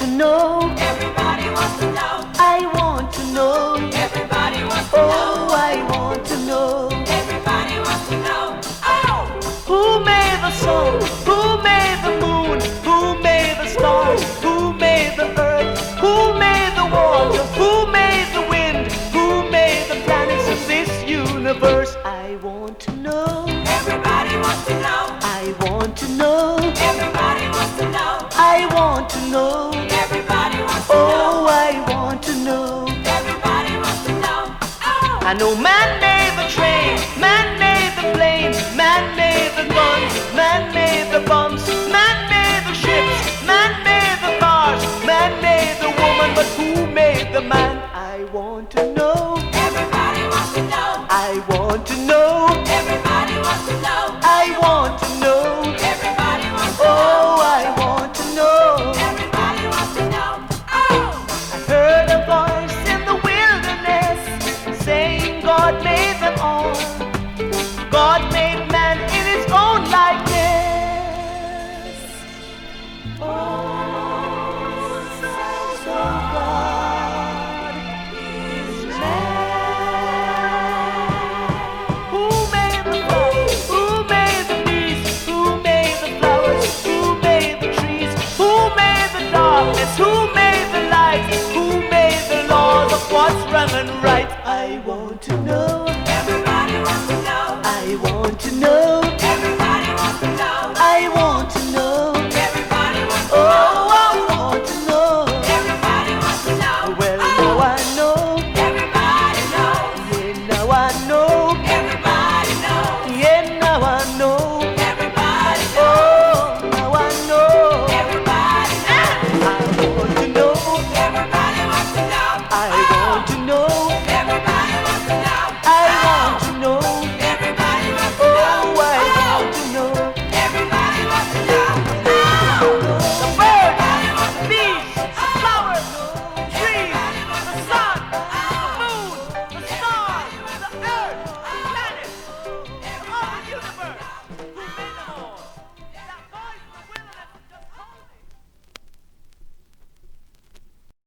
to know. Everybody wants to know. I want to know. Everybody wants to know. Oh, I want to know. Everybody wants to know. Oh! Who made the sun? Who made the moon? Who made the stars? Who made the earth? Who made the water? Who made the wind? Who made the planets of this universe? I want to know. Everybody wants to know. I want to know. Everybody wants to know. I want to know. Everybody wants to Oh, know. I want to know. Everybody wants to know. Oh! I know man